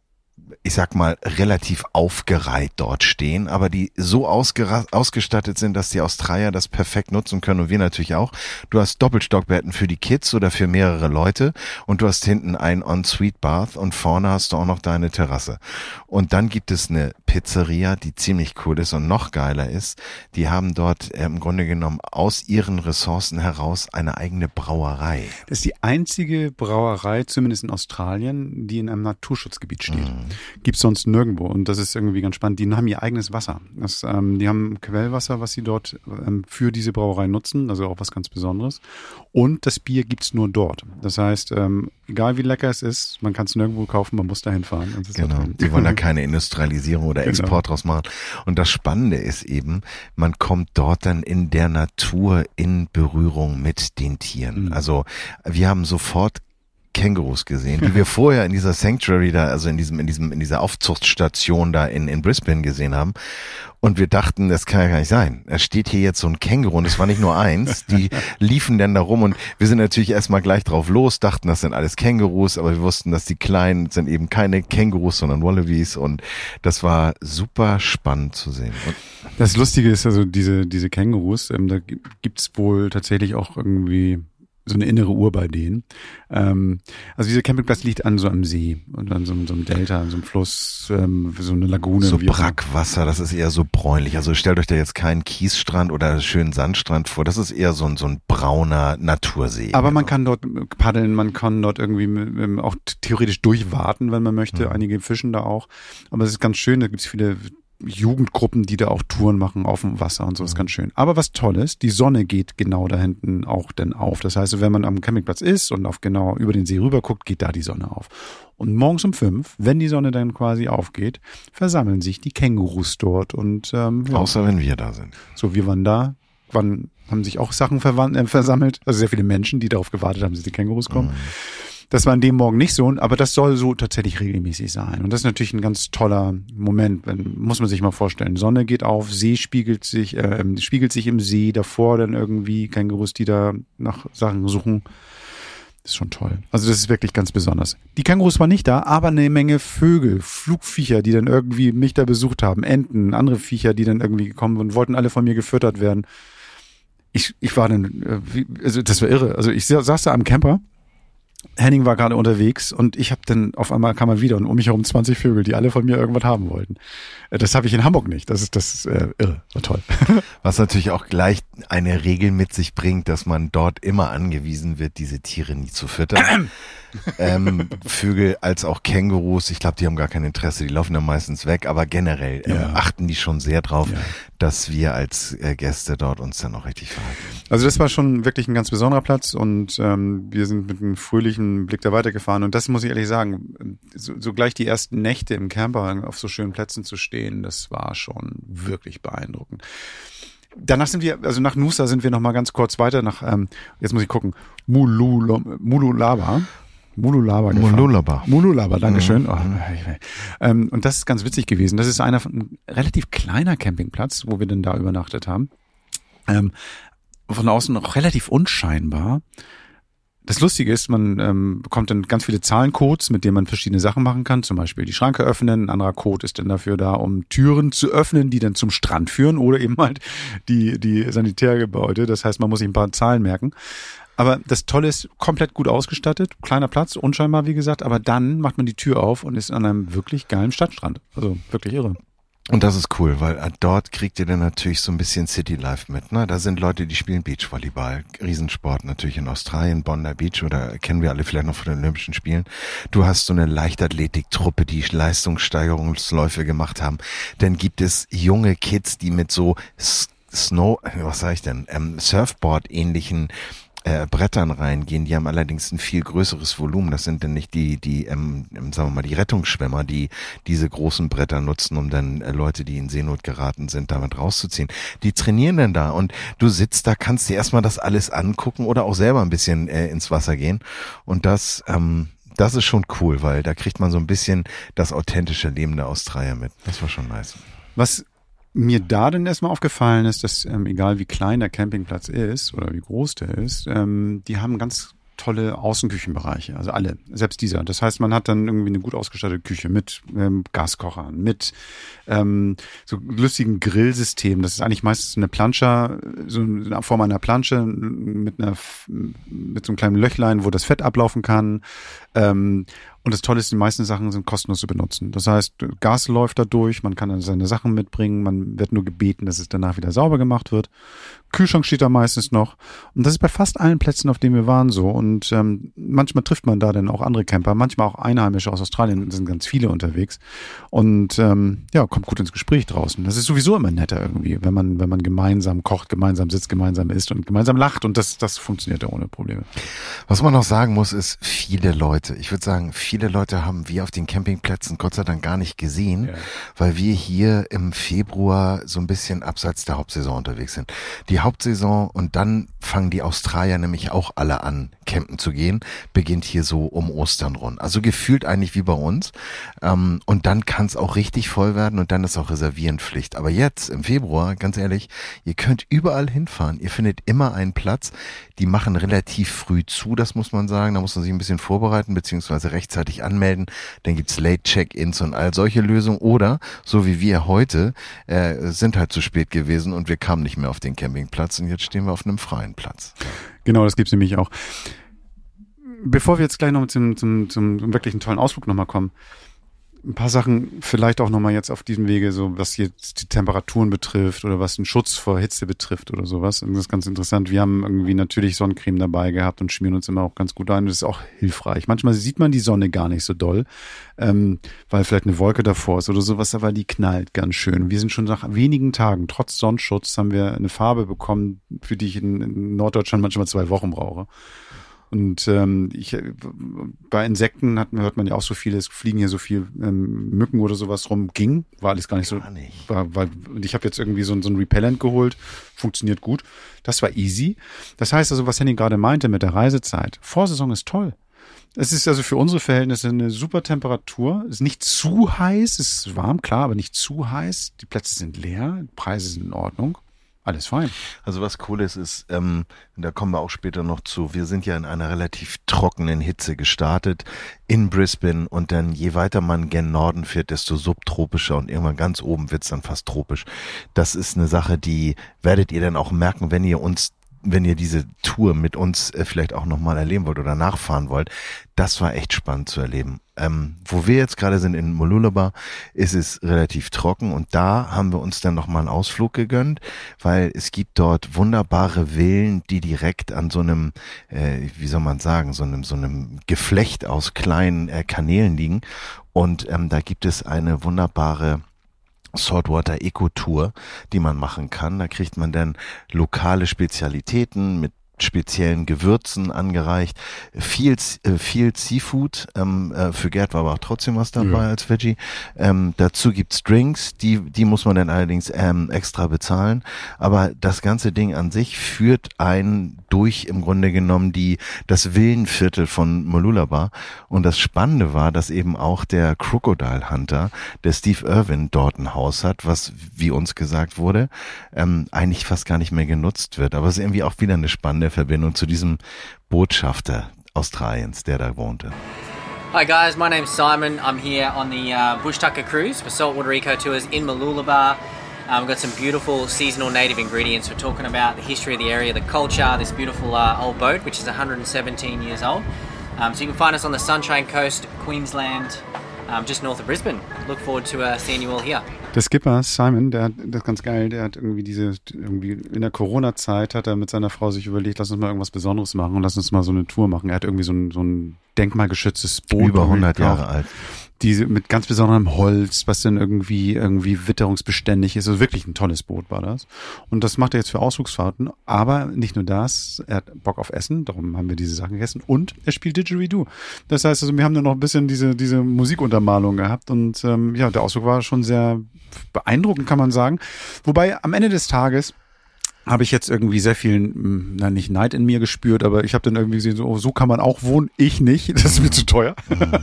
B: ich sag mal, relativ aufgereiht dort stehen, aber die so ausgera- ausgestattet sind, dass die Australier das perfekt nutzen können und wir natürlich auch. Du hast Doppelstockbetten für die Kids oder für mehrere Leute und du hast hinten ein En-Suite-Bath und vorne hast du auch noch deine Terrasse. Und dann gibt es eine Pizzeria, die ziemlich cool ist und noch geiler ist. Die haben dort äh, im Grunde genommen aus ihren Ressourcen heraus eine eigene Brauerei.
C: Das ist die einzige Brauerei, zumindest in Australien, die in einem Naturschutzgebiet steht. Mhm. Gibt's sonst nirgendwo. Und das ist irgendwie ganz spannend. Die haben ihr eigenes Wasser. Das, ähm, die haben Quellwasser, was sie dort ähm, für diese Brauerei nutzen. Also auch was ganz Besonderes. Und das Bier gibt's nur dort. Das heißt, ähm, egal wie lecker es ist, man kann es nirgendwo kaufen, man muss dahin fahren. Und das
B: genau.
C: Halt
B: die wollen da keine Industrialisierung oder Export genau. draus machen. Und das Spannende ist eben, man kommt dort dann in der Natur in Berührung mit den Tieren. Mhm. Also wir haben sofort Kängurus gesehen, die wir vorher in dieser Sanctuary da, also in diesem, in diesem, in dieser Aufzuchtstation da in, in Brisbane gesehen haben. Und wir dachten, das kann ja gar nicht sein. Es steht hier jetzt so ein Känguru und es war nicht nur eins. Die liefen dann da rum und wir sind natürlich erstmal gleich drauf los, dachten, das sind alles Kängurus, aber wir wussten, dass die Kleinen sind eben keine Kängurus, sondern Wallabies und das war super spannend zu sehen. Und
C: das Lustige ist also diese, diese Kängurus, ähm, da gibt's wohl tatsächlich auch irgendwie so eine innere Uhr bei denen. Ähm, also dieser Campingplatz liegt an so einem See und an so, so einem Delta, an so einem Fluss, ähm, so eine Lagune.
B: So Brackwasser, das ist eher so bräunlich. Also stellt euch da jetzt keinen Kiesstrand oder schönen Sandstrand vor. Das ist eher so ein, so ein brauner Natursee.
C: Aber man kann dort paddeln, man kann dort irgendwie ähm, auch theoretisch durchwarten, wenn man möchte. Mhm. Einige fischen da auch. Aber es ist ganz schön, da gibt's viele Jugendgruppen, die da auch Touren machen auf dem Wasser und so, ist ganz schön. Aber was toll ist, die Sonne geht genau da hinten auch dann auf. Das heißt, wenn man am Campingplatz ist und auf genau über den See rüber guckt, geht da die Sonne auf. Und morgens um fünf, wenn die Sonne dann quasi aufgeht, versammeln sich die Kängurus dort und ähm, ja.
B: Außer wenn wir da sind.
C: So, wir waren da, waren, haben sich auch Sachen verwand- äh, versammelt, also sehr viele Menschen, die darauf gewartet haben, dass die Kängurus kommen. Mhm. Das war an dem Morgen nicht so, aber das soll so tatsächlich regelmäßig sein. Und das ist natürlich ein ganz toller Moment, wenn, muss man sich mal vorstellen. Sonne geht auf, See spiegelt sich, äh, spiegelt sich im See, davor dann irgendwie Kängurus, die da nach Sachen suchen. Das ist schon toll. Also das ist wirklich ganz besonders. Die Kängurus waren nicht da, aber eine Menge Vögel, Flugviecher, die dann irgendwie mich da besucht haben, Enten, andere Viecher, die dann irgendwie gekommen und wollten alle von mir gefüttert werden. Ich, ich war dann, also das war irre. Also ich saß da am Camper. Henning war gerade unterwegs und ich habe dann auf einmal kam er wieder und um mich herum zwanzig Vögel, die alle von mir irgendwas haben wollten. Das habe ich in Hamburg nicht. Das ist das ist, äh, irre, war toll.
B: Was natürlich auch gleich eine Regel mit sich bringt, dass man dort immer angewiesen wird, diese Tiere nie zu füttern. ähm, Vögel als auch Kängurus, ich glaube, die haben gar kein Interesse, die laufen dann meistens weg, aber generell äh,
C: ja.
B: achten die schon sehr drauf,
C: ja.
B: dass wir als äh, Gäste dort uns dann auch richtig verhalten.
C: Also das war schon wirklich ein ganz besonderer Platz und ähm, wir sind mit einem fröhlichen Blick da weitergefahren und das muss ich ehrlich sagen, so, so gleich die ersten Nächte im Camper auf so schönen Plätzen zu stehen, das war schon wirklich beeindruckend. Danach sind wir, also nach Noosa sind wir noch mal ganz kurz weiter nach, ähm, jetzt muss ich gucken, Mulula, Mululaba. Mululaba gefahren.
B: Mululaba.
C: Mululaba, dankeschön. Mhm. Oh, ähm, und das ist ganz witzig gewesen. Das ist einer von, ein relativ kleiner Campingplatz, wo wir denn da übernachtet haben. Ähm, von außen auch relativ unscheinbar. Das Lustige ist, man ähm, bekommt dann ganz viele Zahlencodes, mit denen man verschiedene Sachen machen kann. Zum Beispiel die Schranke öffnen. Ein anderer Code ist dann dafür da, um Türen zu öffnen, die dann zum Strand führen oder eben halt die, die Sanitärgebäude. Das heißt, man muss sich ein paar Zahlen merken. Aber das Tolle ist, komplett gut ausgestattet, kleiner Platz, unscheinbar wie gesagt, aber dann macht man die Tür auf und ist an einem wirklich geilen Stadtstrand. Also wirklich irre.
B: Und das ist cool, weil dort kriegt ihr dann natürlich so ein bisschen City-Life mit. Ne? Da sind Leute, die spielen Beachvolleyball, Riesensport natürlich in Australien, Bondi Beach oder kennen wir alle vielleicht noch von den Olympischen Spielen. Du hast so eine Leichtathletik-Truppe, die Leistungssteigerungsläufe gemacht haben. Dann gibt es junge Kids, die mit so Snow, was sag ich denn, ähm, Surfboard-ähnlichen Äh, Brettern reingehen, die haben allerdings ein viel größeres Volumen. Das sind dann nicht die, die, ähm, sagen wir mal, die Rettungsschwimmer, die diese großen Bretter nutzen, um dann äh, Leute, die in Seenot geraten sind, damit rauszuziehen. Die trainieren dann da und du sitzt da, kannst dir erstmal das alles angucken oder auch selber ein bisschen äh, ins Wasser gehen. Und das, ähm, das ist schon cool, weil da kriegt man so ein bisschen das authentische Leben der Australier mit. Das war schon nice.
C: Was mir da dann erstmal aufgefallen ist, dass ähm, egal wie klein der Campingplatz ist oder wie groß der ist, ähm, die haben ganz tolle Außenküchenbereiche, also alle, selbst dieser. Das heißt, man hat dann irgendwie eine gut ausgestattete Küche mit ähm, Gaskochern, mit ähm, so lustigen Grillsystemen. Das ist eigentlich meistens eine Plancha, so in Form einer Plansche mit einer mit so einem kleinen Löchlein, wo das Fett ablaufen kann. Ähm, Und das Tolle ist, die meisten Sachen sind kostenlos zu benutzen. Das heißt, Gas läuft da durch, man kann dann seine Sachen mitbringen, man wird nur gebeten, dass es danach wieder sauber gemacht wird. Kühlschrank steht da meistens noch. Und das ist bei fast allen Plätzen, auf denen wir waren, so. Und ähm, manchmal trifft man da dann auch andere Camper, manchmal auch Einheimische aus Australien, sind ganz viele unterwegs. Und ähm, ja, kommt gut ins Gespräch draußen. Das ist sowieso immer netter irgendwie, wenn man, wenn man gemeinsam kocht, gemeinsam sitzt, gemeinsam isst und gemeinsam lacht. Und das, das funktioniert ja ohne Probleme.
B: Was man noch sagen muss, ist viele Leute. Ich würde sagen, viele Leute haben wir auf den Campingplätzen Gott sei Dank gar nicht gesehen, ja. weil wir hier im Februar so ein bisschen abseits der Hauptsaison unterwegs sind. Die Hauptsaison und dann fangen die Australier nämlich auch alle an, campen zu gehen, beginnt hier so um Ostern rund. Also gefühlt eigentlich wie bei uns. Ähm, und dann kann es auch richtig voll werden und dann ist auch Reservieren Pflicht. Aber jetzt im Februar, ganz ehrlich, ihr könnt überall hinfahren. Ihr findet immer einen Platz. Die machen relativ früh zu, das muss man sagen. Da muss man sich ein bisschen vorbereiten beziehungsweise rechtzeitig anmelden. Dann gibt's Late-Check-Ins und all solche Lösungen. Oder, so wie wir heute, äh, sind halt zu spät gewesen und wir kamen nicht mehr auf den Campingplatz und jetzt stehen wir auf einem freien Platz.
C: Genau, das gibt's nämlich auch. Bevor wir jetzt gleich noch zum, zum, zum wirklichen tollen Ausflug nochmal kommen, ein paar Sachen vielleicht auch nochmal jetzt auf diesem Wege, so was jetzt die Temperaturen betrifft oder was den Schutz vor Hitze betrifft oder sowas. Und das ist ganz interessant. Wir haben irgendwie natürlich Sonnencreme dabei gehabt und schmieren uns immer auch ganz gut ein. Das ist auch hilfreich. Manchmal sieht man die Sonne gar nicht so doll, ähm, weil vielleicht eine Wolke davor ist oder sowas, aber die knallt ganz schön. Wir sind schon nach wenigen Tagen, trotz Sonnenschutz, haben wir eine Farbe bekommen, für die ich in, in Norddeutschland manchmal zwei Wochen brauche. Und ähm, ich, bei Insekten hat, hört man ja auch so viel, es fliegen hier so viel ähm, Mücken oder sowas rum. Ging, war alles gar nicht so. Gar nicht. War, war, und ich habe jetzt irgendwie so, so ein Repellent geholt, funktioniert gut. Das war easy. Das heißt also, was Henning gerade meinte mit der Reisezeit, Vorsaison ist toll. Es ist also für unsere Verhältnisse eine super Temperatur. Es ist nicht zu heiß, es ist warm, klar, aber nicht zu heiß. Die Plätze sind leer, die Preise sind in Ordnung. Alles fein.
B: Also was cool ist, ist, ähm, da kommen wir auch später noch zu, wir sind ja in einer relativ trockenen Hitze gestartet in Brisbane und dann je weiter man gen Norden fährt, desto subtropischer und irgendwann ganz oben wird's dann fast tropisch. Das ist eine Sache, die werdet ihr dann auch merken, wenn ihr uns wenn ihr diese Tour mit uns äh, vielleicht auch nochmal erleben wollt oder nachfahren wollt. Das war echt spannend zu erleben. Ähm, wo wir jetzt gerade sind in Mooloolaba, ist es relativ trocken und da haben wir uns dann nochmal einen Ausflug gegönnt, weil es gibt dort wunderbare Villen, die direkt an so einem, äh, wie soll man sagen, so einem so einem Geflecht aus kleinen äh, Kanälen liegen und ähm, da gibt es eine wunderbare Saltwater Eco Tour, die man machen kann. Da kriegt man dann lokale Spezialitäten mit speziellen Gewürzen angereicht, viel äh, viel Seafood, ähm, äh, für Gerd war aber auch trotzdem was dabei ja. als Veggie. Ähm, dazu gibt's Drinks, die die muss man dann allerdings ähm, extra bezahlen, aber das ganze Ding an sich führt einen durch im Grunde genommen die das Villenviertel von Mooloolaba und das Spannende war, dass eben auch der Crocodile Hunter, der Steve Irwin dort ein Haus hat, was wie uns gesagt wurde, ähm, eigentlich fast gar nicht mehr genutzt wird, aber es ist irgendwie auch wieder eine spannende Verbindung zu diesem Botschafter Australiens, der da wohnte.
G: Hi guys, my name's Simon. I'm here on the uh, Bush Tucker cruise for Saltwater Eco Tours in Mooloolaba. Um, we've got some beautiful seasonal native ingredients. We're talking about the history of the area, the culture, this beautiful uh, old boat, which is one hundred seventeen years old. Um, so you can find us on the Sunshine Coast, Queensland, um, just north of Brisbane. Look forward to uh, seeing you all here.
C: Der Skipper, Simon, der hat, das ist ganz geil, der hat irgendwie diese, irgendwie in der Corona-Zeit hat er mit seiner Frau sich überlegt, lass uns mal irgendwas Besonderes machen und lass uns mal so eine Tour machen. Er hat irgendwie so ein, so ein denkmalgeschütztes Boot.
B: Über hundert Jahre alt.
C: Die mit ganz besonderem Holz, was dann irgendwie, irgendwie witterungsbeständig ist. Also wirklich ein tolles Boot war das. Und das macht er jetzt für Ausflugsfahrten. Aber nicht nur das, er hat Bock auf Essen, darum haben wir diese Sachen gegessen. Und er spielt Didgeridoo. Das heißt also, wir haben dann noch ein bisschen diese, diese Musikuntermalung gehabt. Und ähm, ja, der Ausflug war schon sehr beeindruckend, kann man sagen. Wobei am Ende des Tages habe ich jetzt irgendwie sehr viel, na nicht Neid in mir gespürt, aber ich habe dann irgendwie gesehen, so, oh, so kann man auch wohnen, ich nicht, das ist mir zu teuer.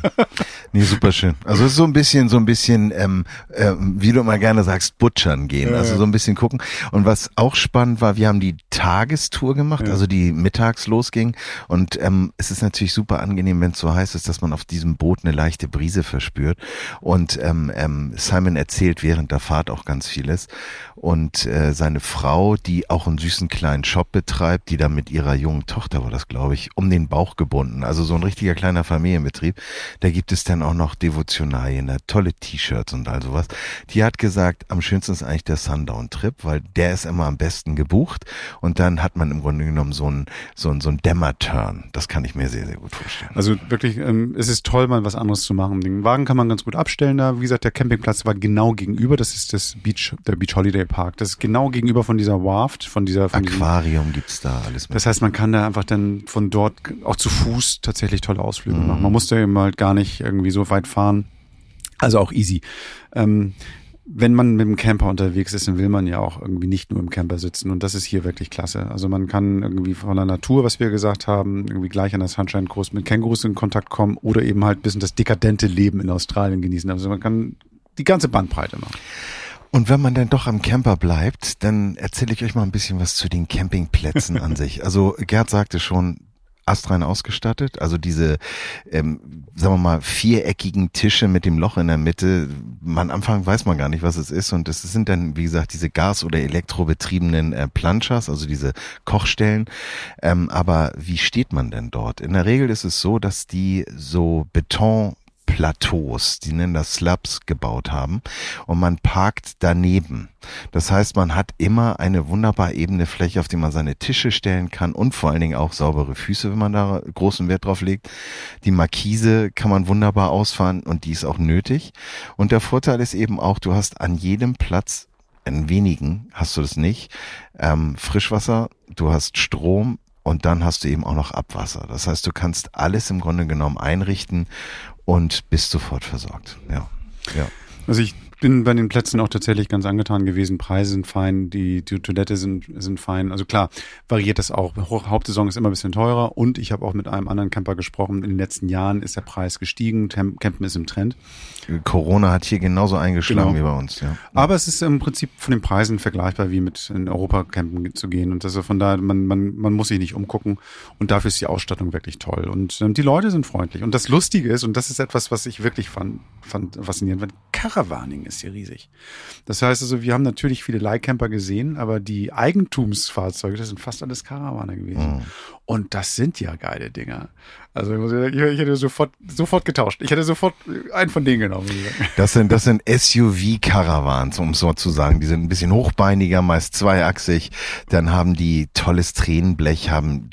B: Nee, super schön. Also es ist so ein bisschen, so ein bisschen, ähm, äh, wie du immer gerne sagst, butchern gehen, also so ein bisschen gucken. Und was auch spannend war, wir haben die Tagestour gemacht, ja. also die mittags losging und ähm, es ist natürlich super angenehm, wenn es so heiß ist, dass man auf diesem Boot eine leichte Brise verspürt und ähm, ähm, Simon erzählt während der Fahrt auch ganz vieles und äh, seine Frau, die die auch einen süßen kleinen Shop betreibt, die da mit ihrer jungen Tochter, war das glaube ich, um den Bauch gebunden. Also so ein richtiger kleiner Familienbetrieb. Da gibt es dann auch noch Devotionalien, da tolle T-Shirts und all sowas. Die hat gesagt, am schönsten ist eigentlich der Sundown-Trip, weil der ist immer am besten gebucht und dann hat man im Grunde genommen so einen so einen, so einen Dämmer-Turn. Das kann ich mir sehr, sehr gut vorstellen.
C: Also wirklich, ähm, es ist toll, mal was anderes zu machen. Den Wagen kann man ganz gut abstellen da. Wie gesagt, der Campingplatz war genau gegenüber. Das ist das Beach, der Beach Holiday Park. Das ist genau gegenüber von dieser Warft, von dieser von
B: Aquarium
C: diesem,
B: gibt's da alles mit.
C: Das heißt, man kann da einfach dann von dort auch zu Fuß tatsächlich tolle Ausflüge mhm. machen. Man muss da eben halt gar nicht irgendwie so weit fahren. Also auch easy. Ähm, Wenn man mit dem Camper unterwegs ist, dann will man ja auch irgendwie nicht nur im Camper sitzen und das ist hier wirklich klasse. Also man kann irgendwie von der Natur, was wir gesagt haben, irgendwie gleich an der Sunshine Coast mit Kängurus in Kontakt kommen oder eben halt ein bisschen das dekadente Leben in Australien genießen. Also man kann die ganze Bandbreite machen.
B: Und wenn man dann doch am Camper bleibt, dann erzähle ich euch mal ein bisschen was zu den Campingplätzen an sich. Also Gerd sagte schon, astrein ausgestattet, also diese, ähm, sagen wir mal, viereckigen Tische mit dem Loch in der Mitte. Man am Anfang weiß man gar nicht, was es ist und das sind dann, wie gesagt, diese Gas- oder elektrobetriebenen äh, Planchas, also diese Kochstellen. Ähm, aber wie steht man denn dort? In der Regel ist es so, dass die so Beton Plateaus, die nennen das Slabs, gebaut haben und man parkt daneben. Das heißt, man hat immer eine wunderbar ebene Fläche, auf die man seine Tische stellen kann und vor allen Dingen auch saubere Füße, wenn man da großen Wert drauf legt. Die Markise kann man wunderbar ausfahren und die ist auch nötig. Und der Vorteil ist eben auch, du hast an jedem Platz, in wenigen hast du das nicht, ähm, Frischwasser, du hast Strom, und dann hast du eben auch noch Abwasser. Das heißt, du kannst alles im Grunde genommen einrichten und bist sofort versorgt. Ja, ja.
C: Also ich bin bei den Plätzen auch tatsächlich ganz angetan gewesen. Preise sind fein, die, die Toilette sind, sind fein. Also klar, variiert das auch. Hauptsaison ist immer ein bisschen teurer und ich habe auch mit einem anderen Camper gesprochen. In den letzten Jahren ist der Preis gestiegen. Campen ist im Trend.
B: Corona hat hier genauso eingeschlagen
C: genau.
B: wie bei uns. Ja.
C: Aber es ist im Prinzip von den Preisen vergleichbar wie mit in Europa campen zu gehen. Und also von daher, man, man, man muss sich nicht umgucken. Und dafür ist die Ausstattung wirklich toll. Und ähm, die Leute sind freundlich. Und das Lustige ist, und das ist etwas, was ich wirklich fand, fand faszinierend, weil Caravaning ist hier riesig. Das heißt also, wir haben natürlich viele Leihcamper gesehen, aber die Eigentumsfahrzeuge, das sind fast alles Caravaner gewesen. Mhm. Und das sind ja geile Dinger. Also ich, muss, ich hätte sofort sofort getauscht. Ich hätte sofort einen von denen genommen.
B: Das sind das sind S U V-Caravans, um es so zu sagen. Die sind ein bisschen hochbeiniger, meist zweiachsig. Dann haben die tolles Tränenblech, haben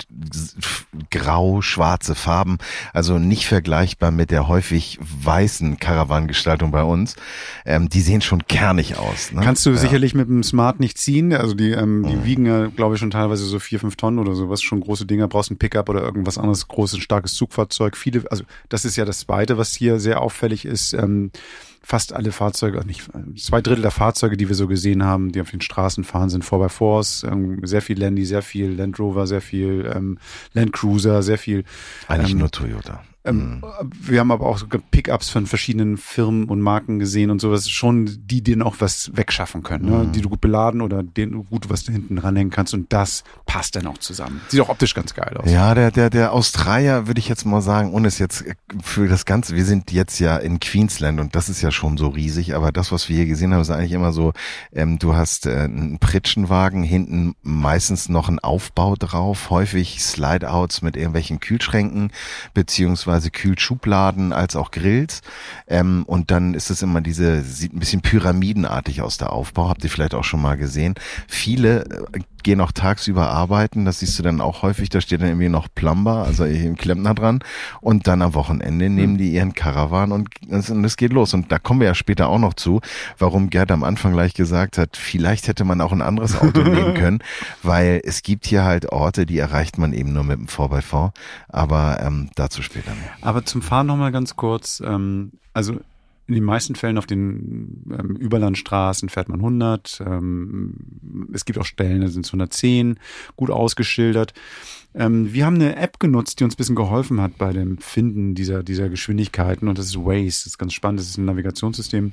B: grau-schwarze Farben. Also nicht vergleichbar mit der häufig weißen Caravan-Gestaltung bei uns. Ähm, die sehen schon kernig aus. Ne?
C: Kannst du
B: ja.
C: sicherlich mit dem Smart nicht ziehen. Also die, ähm, die mhm. wiegen ja, glaube ich, schon teilweise so vier, fünf Tonnen oder sowas. Schon große Dinger. Brauchst ein Pickup oder irgendwas anderes, großes, starkes Zugfahrzeug. Viele, also das ist ja das Zweite, was hier sehr auffällig ist. Ähm, fast alle Fahrzeuge, nicht zwei Drittel der Fahrzeuge, die wir so gesehen haben, die auf den Straßen fahren, sind four by fours. Ähm, sehr viel Landy, sehr viel Land Rover, sehr viel ähm, Land Cruiser, sehr viel.
B: Eigentlich
C: ähm,
B: nur Toyota.
C: Ähm, wir haben aber auch sogar Pickups von verschiedenen Firmen und Marken gesehen und so. Das ist schon die, die auch was wegschaffen können, ne?
B: Mhm.
C: Die du gut beladen oder den du gut was da hinten ranhängen kannst und das passt dann auch zusammen. Sieht auch optisch ganz geil aus.
B: Ja, der der der Australier, würde ich jetzt mal sagen, ohne es jetzt für das Ganze, wir sind jetzt ja in Queensland und das ist ja schon so riesig, aber das, was wir hier gesehen haben, ist eigentlich immer so, ähm, du hast äh, einen Pritschenwagen, hinten meistens noch ein Aufbau drauf, häufig Slide-Outs mit irgendwelchen Kühlschränken, beziehungsweise Kühlschubladen als auch Grills, ähm, und dann ist es immer diese, sieht ein bisschen pyramidenartig aus, der Aufbau, habt ihr vielleicht auch schon mal gesehen. Viele äh, gehen auch tagsüber arbeiten, das siehst du dann auch häufig, da steht dann irgendwie noch Plumber, also ein Klempner dran, und dann am Wochenende nehmen die ihren Caravan und es geht los. Und da kommen wir ja später auch noch zu, warum Gerd am Anfang gleich gesagt hat, vielleicht hätte man auch ein anderes Auto nehmen können, weil es gibt hier halt Orte, die erreicht man eben nur mit dem four by four, aber ähm, dazu später mehr.
C: Aber zum Fahren nochmal ganz kurz, ähm, also in den meisten Fällen auf den ähm, Überlandstraßen fährt man hundert. Ähm, es gibt auch Stellen, da sind es hundertzehn, gut ausgeschildert. Ähm, wir haben eine App genutzt, die uns ein bisschen geholfen hat bei dem Finden dieser, dieser Geschwindigkeiten. Und das ist Waze. Das ist ganz spannend. Das ist ein Navigationssystem.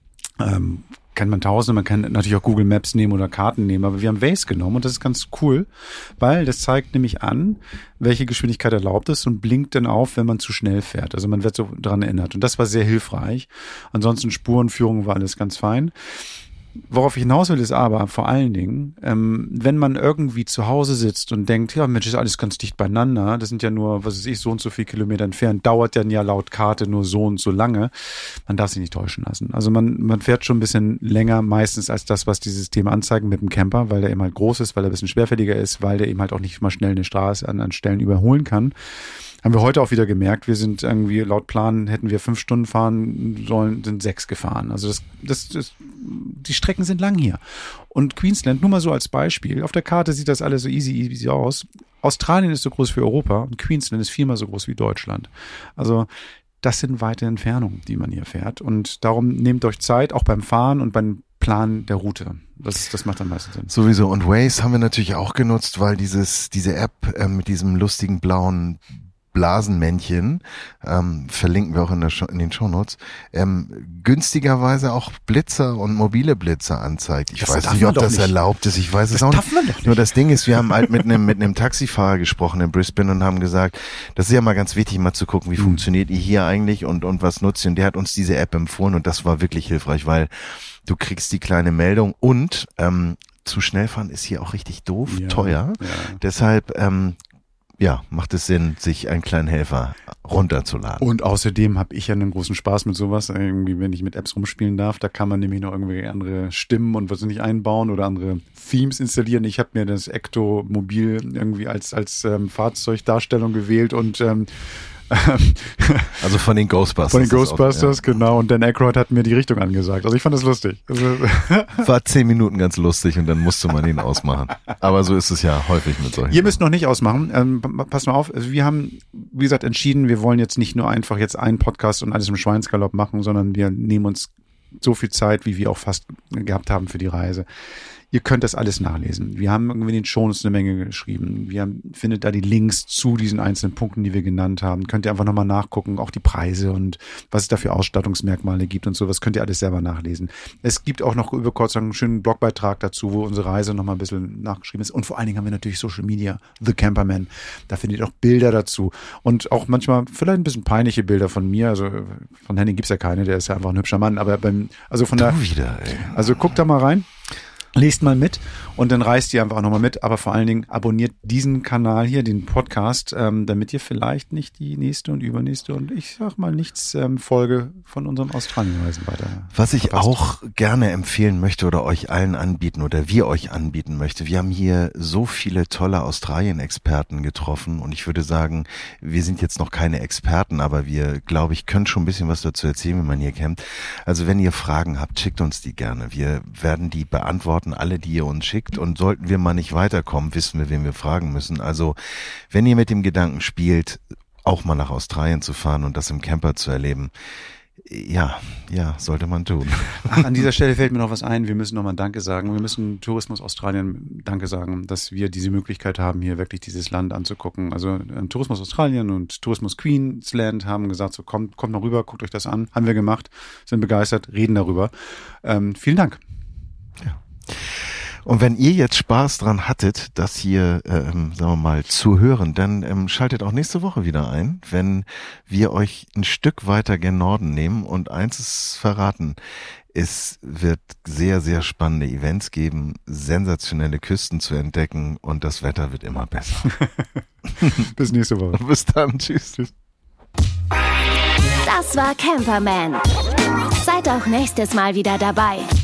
C: Ähm, kann man tausende, man kann natürlich auch Google Maps nehmen oder Karten nehmen, aber wir haben Waze genommen und das ist ganz cool, weil das zeigt nämlich an, welche Geschwindigkeit erlaubt ist und blinkt dann auf, wenn man zu schnell fährt. Also man wird so dran erinnert und das war sehr hilfreich. Ansonsten Spurenführung war alles ganz fein. Worauf ich hinaus will, ist aber vor allen Dingen, ähm, wenn man irgendwie zu Hause sitzt und denkt, ja Mensch, ist alles ganz dicht beieinander, das sind ja nur, was weiß ich, so und so viele Kilometer entfernt, dauert dann ja laut Karte nur so und so lange, man darf sich nicht täuschen lassen. Also man, man fährt schon ein bisschen länger meistens als das, was die Systeme anzeigen mit dem Camper, weil der eben halt groß ist, weil er ein bisschen schwerfälliger ist, weil der eben halt auch nicht mal schnell eine Straße an, an Stellen überholen kann. Haben wir heute auch wieder gemerkt, wir sind irgendwie, laut Plan hätten wir fünf Stunden fahren sollen, sind sechs gefahren. Also das, das, das, die Strecken sind lang hier. Und Queensland, nur mal so als Beispiel, auf der Karte sieht das alles so easy, easy aus. Australien ist so groß wie Europa und Queensland ist viermal so groß wie Deutschland. Also das sind weite Entfernungen, die man hier fährt. Und darum nehmt euch Zeit, auch beim Fahren und beim Plan der Route. Das, das macht am meisten Sinn.
B: Sowieso. Und Waze haben wir natürlich auch genutzt, weil dieses, diese App äh, mit diesem lustigen blauen Blasenmännchen, ähm, verlinken wir auch in, der Show, in den Shownotes, ähm, günstigerweise auch Blitzer und mobile Blitzer anzeigt. Ich
C: das
B: weiß nicht, ob das
C: nicht.
B: erlaubt ist. Ich weiß
C: das
B: es auch
C: nicht. nicht.
B: Nur das Ding ist, wir haben halt mit einem mit einem Taxifahrer gesprochen in Brisbane und haben gesagt, das ist ja mal ganz wichtig, mal zu gucken, wie mhm. funktioniert ihr hier eigentlich und und was nutzt ihr. Und der hat uns diese App empfohlen und das war wirklich hilfreich, weil du kriegst die kleine Meldung und ähm, zu schnell fahren ist hier auch richtig doof,
C: ja,
B: teuer.
C: Ja.
B: Deshalb ähm, ja, macht es Sinn, sich einen kleinen Helfer runterzuladen.
C: Und außerdem habe ich ja einen großen Spaß mit sowas, irgendwie, wenn ich mit Apps rumspielen darf. Da kann man nämlich noch irgendwie andere Stimmen und was nicht einbauen oder andere Themes installieren. Ich habe mir das Ecto Mobil irgendwie als als ähm, Fahrzeugdarstellung gewählt und ähm,
B: also von den Ghostbusters.
C: Von den Ghostbusters, auch, ja. Genau. Und Dan Aykroyd hat mir die Richtung angesagt. Also ich fand das lustig.
B: War zehn Minuten ganz lustig und dann musste man ihn ausmachen. Aber so ist es ja häufig mit solchen.
C: Ihr müsst noch nicht ausmachen. Ähm, passt mal auf. Also wir haben, wie gesagt, entschieden, wir wollen jetzt nicht nur einfach jetzt einen Podcast und alles im Schweinsgalopp machen, sondern wir nehmen uns so viel Zeit, wie wir auch fast gehabt haben für die Reise. Ihr könnt das alles nachlesen. Wir haben irgendwie in den Shownotes eine Menge geschrieben. Wir haben, findet da die Links zu diesen einzelnen Punkten, die wir genannt haben. Könnt ihr einfach nochmal nachgucken, auch die Preise und was es da für Ausstattungsmerkmale gibt und sowas. Könnt ihr alles selber nachlesen. Es gibt auch noch über kurz einen schönen Blogbeitrag dazu, wo unsere Reise nochmal ein bisschen nachgeschrieben ist. Und vor allen Dingen haben wir natürlich Social Media, The Camperman. Da findet ihr auch Bilder dazu. Und auch manchmal vielleicht ein bisschen peinliche Bilder von mir. Also von Henning gibt's ja keine, der ist ja einfach ein hübscher Mann. Aber beim, also von der,
B: wieder, ey.
C: Also guckt da mal rein. Lest mal mit und dann reist ihr einfach auch nochmal mit, aber vor allen Dingen abonniert diesen Kanal hier, den Podcast, ähm, damit ihr vielleicht nicht die nächste und übernächste und ich sag mal nichts ähm, Folge von unserem Australienreisen weiter.
B: Was ich
C: verpasst.
B: auch gerne empfehlen möchte oder euch allen anbieten oder wir euch anbieten möchte, wir haben hier so viele tolle Australien-Experten getroffen und ich würde sagen, wir sind jetzt noch keine Experten, aber wir, glaube ich, können schon ein bisschen was dazu erzählen, wie man hier campt. Also wenn ihr Fragen habt, schickt uns die gerne. Wir werden die beantworten, alle, die ihr uns schickt und sollten wir mal nicht weiterkommen, wissen wir, wen wir fragen müssen. Also wenn ihr mit dem Gedanken spielt, auch mal nach Australien zu fahren und das im Camper zu erleben, ja, ja, sollte man tun.
C: Ach, an dieser Stelle fällt mir noch was ein. Wir müssen nochmal Danke sagen. Wir müssen Tourismus Australien Danke sagen, dass wir diese Möglichkeit haben, hier wirklich dieses Land anzugucken. Also ähm, Tourismus Australien und Tourismus Queensland haben gesagt, so kommt, kommt mal rüber, guckt euch das an. Haben wir gemacht, sind begeistert, reden darüber. Ähm, vielen Dank.
B: Ja. Und wenn ihr jetzt Spaß dran hattet, das hier, ähm, sagen wir mal, zu hören, dann ähm, schaltet auch nächste Woche wieder ein, wenn wir euch ein Stück weiter gen Norden nehmen und eins ist verraten, es wird sehr, sehr spannende Events geben, sensationelle Küsten zu entdecken und das Wetter wird immer besser.
C: Bis nächste Woche.
B: Bis dann. Tschüss. Tschüss.
A: Das war Camperman. Seid auch nächstes Mal wieder dabei.